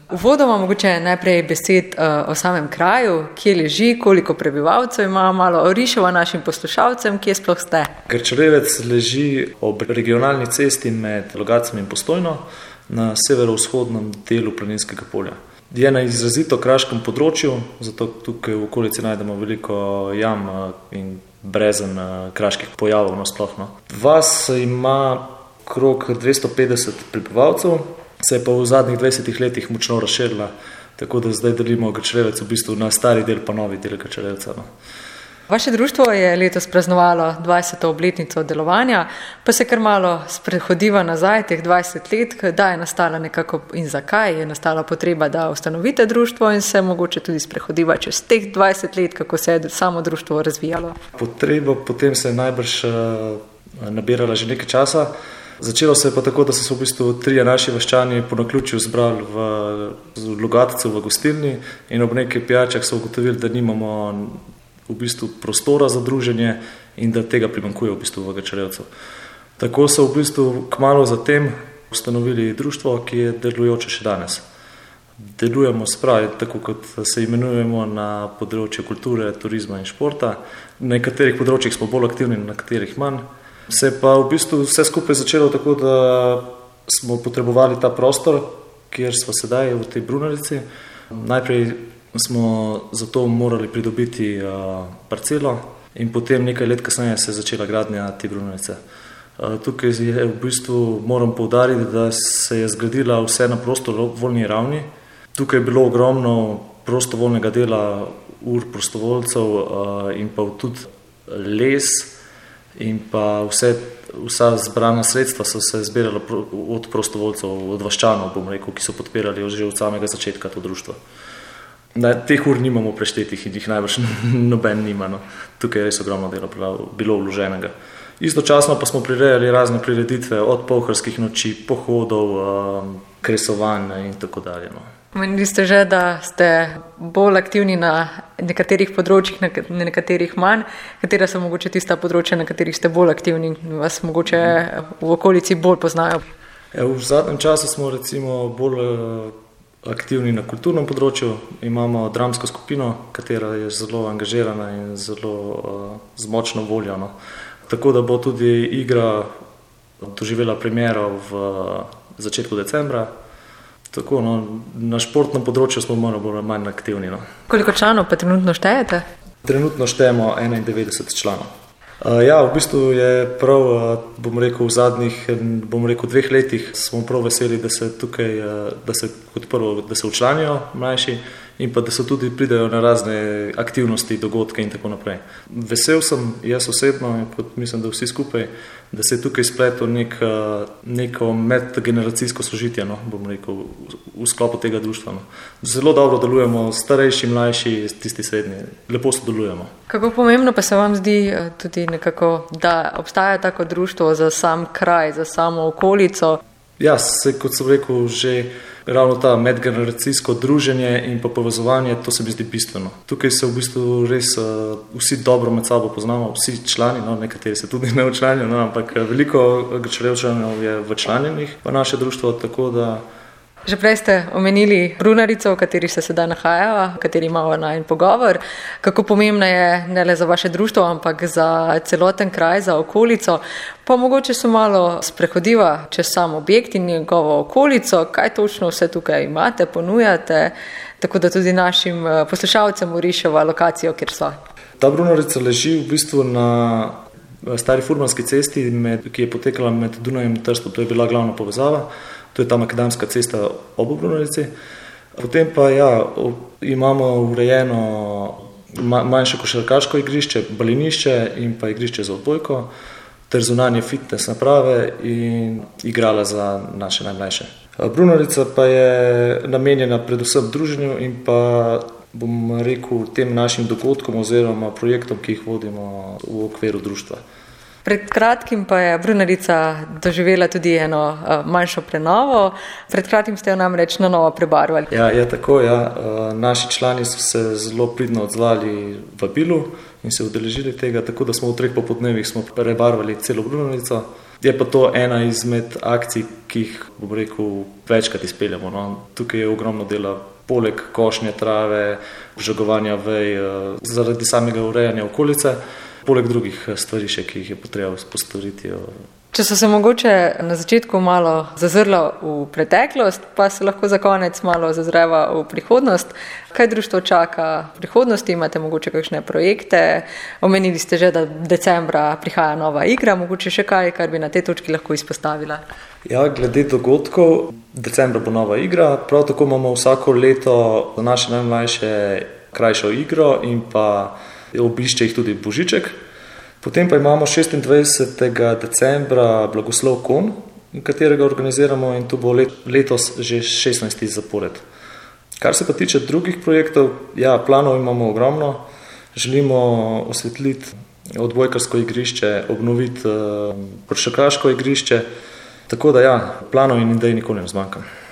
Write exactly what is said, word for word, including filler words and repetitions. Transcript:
Uvodoma mogoče najprej besed uh, o samem kraju, kje leži, koliko prebivalcev ima, malo oriševa našim poslušalcem, kje sploh ste. Krčevec leži ob regionalni cesti med Logatcem in Postojno na severovzhodnem delu Planinskega polja. Je na izrazito kraškem področju, zato tukaj v okolici najdemo veliko jam in brezen kraških pojavov nasploh. Vas ima krog dvesto petdeset prebivalcev, se je pa v zadnjih dvajsetih letih močno razširila, tako da zdaj delimo Krčevec v bistvu na stari del pa novi del Krčevca. No. Vaše društvo je letos praznovalo dvajseto obletnico delovanja, pa se kar malo sprehodiva nazaj teh dvajset let, kdaj je nastala nekako in zakaj je nastala potreba, da ustanovite društvo in se mogoče tudi sprehodiva čez teh dvajset let, kako se je samo društvo razvijalo. Potreba potem se je najbrž nabirala že nekaj časa. Začelo se je pa tako, da so se v bistvu trije naši vaščani po naključju zbrali v Logatcu v gostilni in ob nekaj pijačah so ugotovili, da nimamo v bistvu prostora za druženje in da tega primanjkuje v bistvu v Krčevcu. Tako so v bistvu kmalu zatem ustanovili društvo, ki je delujoče še danes. Delujemo spravi, tako kot se imenujemo na področju kulture, turizma in športa. Na nekaterih področjih smo bolj aktivni, na nekaterih manj. Se pa v bistvu vse skupaj začelo tako, da smo potrebovali ta prostor, kjer smo sedaj v tej brunarici. Najprej smo zato morali pridobiti uh, parcelo in potem nekaj let kasneje se je začela gradnja te brunarice. Uh, tukaj je v bistvu, moram poudariti, da se je zgradila vse na prostovoljni ravni. Tukaj je bilo ogromno prostovoljnega dela, ur prostovoljcev uh, in pa tudi les, in pa vse, vsa zbrana sredstva so se zbirala od prostovoljcev, od vaščanov, bom rekel, ki so podpirali že od samega začetka to društvo. Na teh ur nimamo preštetih in jih najbrž noben nima. No. Tukaj je res ogromno dela bilo vloženega. Istočasno pa smo prirejali razne prireditve od polharskih noči, pohodov, um, kresovanj in tako dalje. No. Menili ste že, da ste bolj aktivni na nekaterih področjih, na nekaterih manj. Katera so mogoče tista področja, na katerih ste bolj aktivni in vas mogoče v okolici bolj poznajo? Ja, v zadnjem času smo recimo bolj aktivni na kulturnem področju. Imamo dramsko skupino, katera je zelo angažirana in zelo uh, z močno voljo. No. Tako da bo tudi igra doživela premiero v začetku decembra. Tako, no, na športnem področju smo malo bolj manj aktivni. No. Koliko članov pa trenutno štejete? Trenutno štejemo enaindevetdeset članov. Uh, ja, v bistvu je prav, uh, bom rekel, v zadnjih, bom rekel, dveh letih smo prav veseli, da se tukaj, uh, da se kot prvo, da se včlanijo mlajši in pa da se tudi pridejo na razne aktivnosti, dogodke in tako naprej. Vesel sem, jaz osebno in kot mislim, da vsi skupaj, da se je tukaj spletel nek, neko medgeneracijsko sožitje, no, bom rekel, v sklopu tega društva. No. Zelo dobro delujemo, starejši, mlajši, tisti srednji, lepo sodelujemo. Kako pomembno pa se vam zdi tudi nekako, da obstaja tako društvo za sam kraj, za samo okolico? Ja, se, kot sem rekel, že ravno ta medgeneracijsko druženje in pa povezovanje, to se mi zdi bistveno. Tukaj se v bistvu res uh, vsi dobro med sabo poznamo, vsi člani, no, nekateri se tudi ne včlanijo, no, ampak veliko Krčevčanov je včlanjenih v naše društvo, tako da... Že prej ste omenili brunarico, v kateri se sedaj nahajava, v kateri imamo najin pogovor. Kako pomembna je ne le za vaše društvo, ampak za celoten kraj, za okolico. Pa mogoče se malo sprehodiva čez sam objekt in njegovo okolico, kaj točno vse tukaj imate, ponujate, tako da tudi našim poslušalcem uriševa lokacijo, kjer so. Ta brunarica leži v bistvu na stari furmanski cesti, med, ki je potekala med Dunajem in Trstom, to je bila glavna povezava. To je ta makadamska cesta ob brunarici. Potem pa ja, imamo urejeno manjše košarkaško igrišče, balinišče in pa igrišče za odbojko, ter zunanje fitness naprave in igrala za naše najmlajše. Brunarica pa je namenjena predvsem druženju in pa, bom rekel, tem našim dogodkom oziroma projektom, ki jih vodimo v okviru društva. Pred kratkim pa je brunarica doživela tudi eno uh, manjšo prenovo. Pred kratkim ste jo namreč na novo prebarvali. Ja, je tako, ja. Uh, naši člani so se zelo pridno odzvali vabilu in se udeležili tega, tako da smo v treh popodnevih smo prebarvali celo brunarico. Je pa to ena izmed akcij, ki jih, bom rekel, večkrat izpeljamo. No. Tukaj je ogromno dela, poleg košnje trave, žagovanja vej, zaradi samega urejanja okolice, poleg drugih stvari še, ki jih je potrebno postoriti. Če so se mogoče na začetku malo zazrla v preteklost, pa se lahko za konec malo zazreva v prihodnost. Kaj društvo čaka v prihodnosti? Imate mogoče kakšne projekte? Omenili ste že, da decembra prihaja nova igra, mogoče še kaj, kar bi na tej točki lahko izpostavila? Ja, glede dogodkov, decembra bo nova igra, prav tako imamo vsako leto za naše najmlajše krajšo igro in pa obišče jih tudi Božiček. Potem pa imamo šestindvajsetega decembra blagoslov Kon, katerega organiziramo in to bo letos že šestnajsti zapored. Kar se pa tiče drugih projektov, ja, planov imamo ogromno. Želimo osvetliti odbojkarsko igrišče, obnoviti košarkaško igrišče, tako da ja, planov in idej nikoli ne zmanjka.